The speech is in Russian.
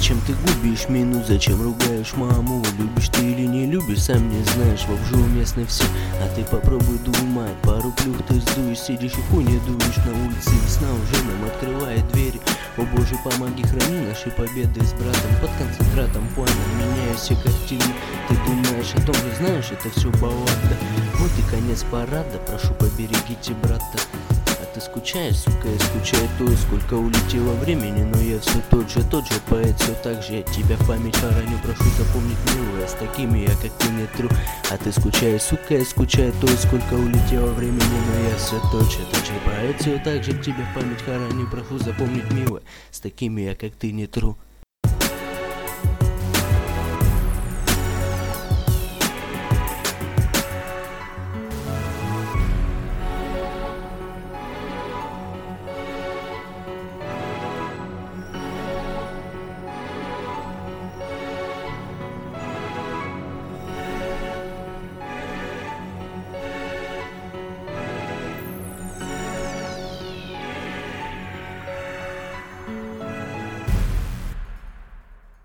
Зачем ты губишь минут, зачем ругаешь маму? Любишь ты или не любишь, сам не знаешь. Бомжи уместны все, а ты попробуй думать. Пару плюх ты сдуешь, сидишь и хуйне дуешь. На улице весна уже нам открывает двери. О боже, помоги, храни наши победы с братом. Под концентратом понял, меняю все картины. Ты думаешь о том же, знаешь, это все баллада. Вот и конец парада, прошу, поберегите брата. А ты скучаешь, сука, я скучаю то, сколько улетело времени. Но я все тот же поэт, все так же. Я тебя в память хороню, прошу запомнить, милая. С такими я, как ты, не тру. А ты скучаешь, сука, я скучаю то, сколько улетело времени. Но я все тот же поэт, все так же. Тебя в память хороню, прошу запомнить, милая. С такими я, как ты, не тру.